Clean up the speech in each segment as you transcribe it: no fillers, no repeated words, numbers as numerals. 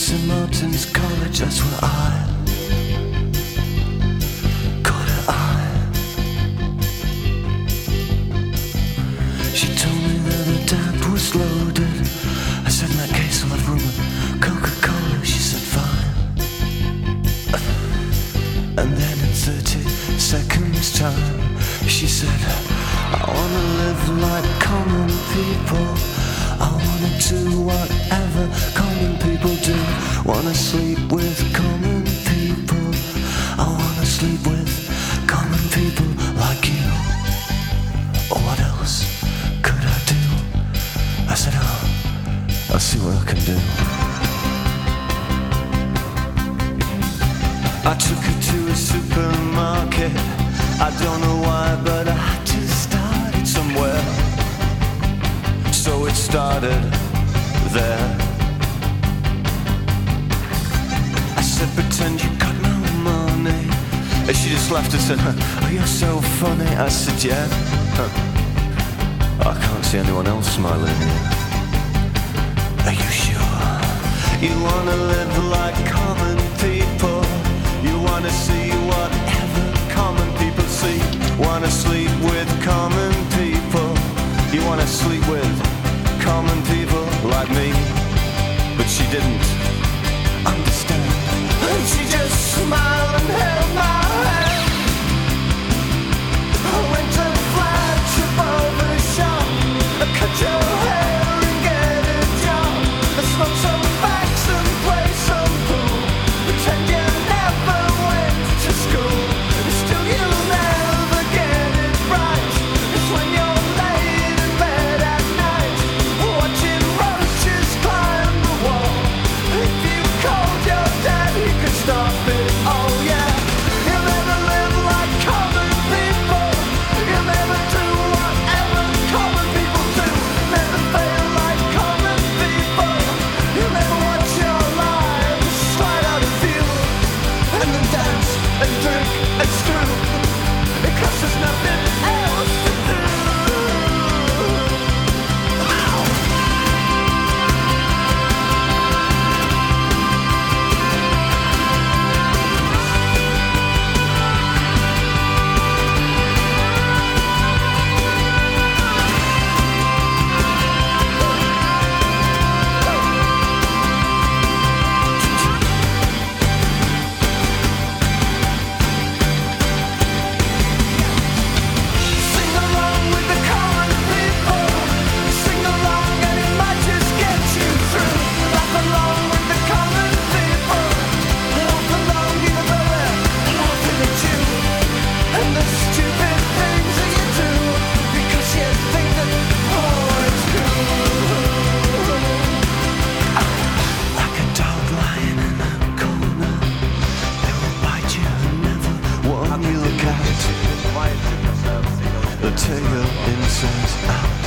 St. Martin's College, that's where I caught her eye. She told me that her dad was loaded. I said, in that case I'll have rum and Coca-Cola. She said, fine. And then in 30 seconds time, she said, I wanna live like common people. I wanna do whatever common people do. Wanna sleep with common people. I wanna sleep with common people like you. Or what else could I do? I said, oh, I'll see what I can do. I took her to a supermarket. I don't know why, but I had to start it somewhere. So it started there. I said, pretend you got no money. And she just laughed and said, oh, you're so funny. I said, yeah. I can't see anyone else smiling here. Are you sure? You wanna live like common people. You wanna see whatever common people see. Wanna sleep with common people. You wanna sleep with common people like me. But she didn't understand. And she just smiled and held my hand. I went to the flagship barber shop. I cut your hair and get a job. I smoked some facts and play some pool. Pretend you never went to school. Still you'll never get it right. It's when you're laid in bed at night, watching roaches climb the wall. If you called your dad, he could stop it. Oh yeah. You'll never live like common people. You'll never do whatever common people do. Never fail like common people. You'll never watch your lives slide out of view. And then dance and drink and screw. Because there's nothing else to do. Ow. Sing along with the common people. Sing along and it might just get you through. Laugh along with the common people. Laugh along even though they're laughing at you. And the stupid things that you do. Because you think that, oh, it's cool. Like a dog lying in a corner. They will bite you and never warn you. Look out. They'll take the insides out.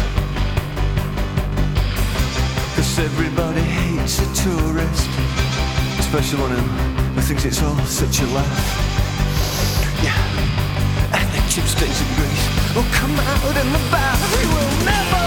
'Cause everybody hates a tourist, especially one who thinks it's all such a laugh. Yeah, and the chip stains of grease will come out in the bath. You will never